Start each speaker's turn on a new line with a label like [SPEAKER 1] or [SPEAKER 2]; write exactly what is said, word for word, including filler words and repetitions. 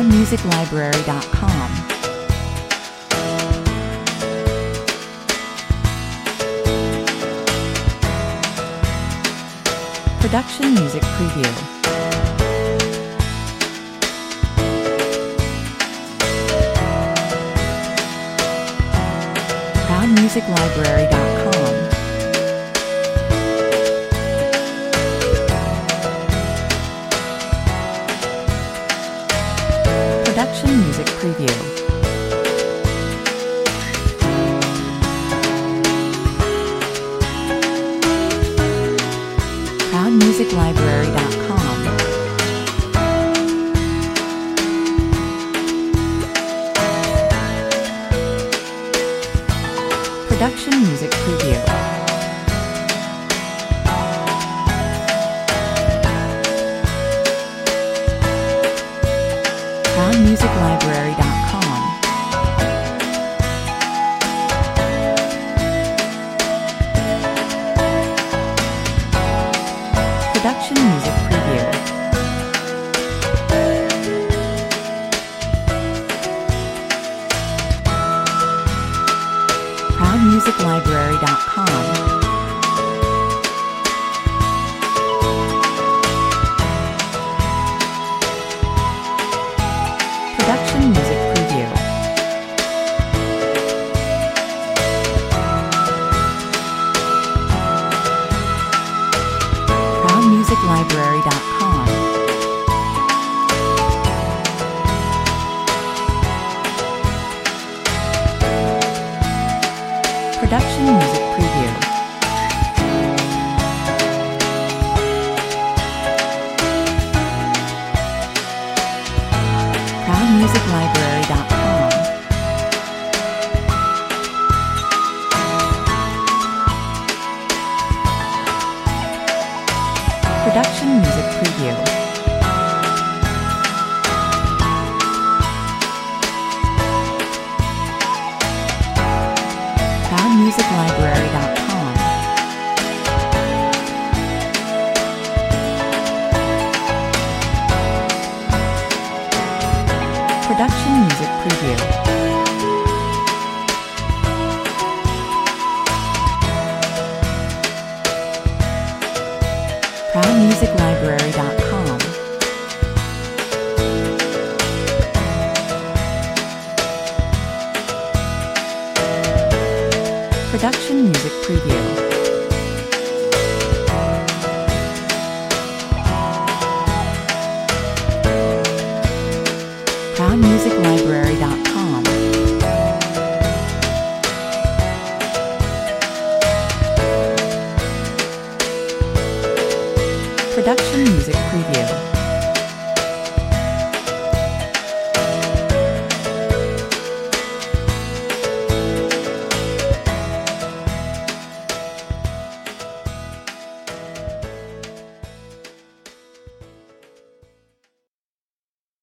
[SPEAKER 1] proud music library dot com. Production Music Preview. proud music library dot com. Production Music Preview. proud music library dot com. Production Music Preview. proud music library dot com. Production Music Preview. proud music library dot com. Production Music Preview. proud music library dot com. Production Music Preview. proud music library dot com. Production Music Preview. proud music library dot com. Production Music Preview. proud music library dot com. Production Music Preview. proud music library dot com. Production Music Preview.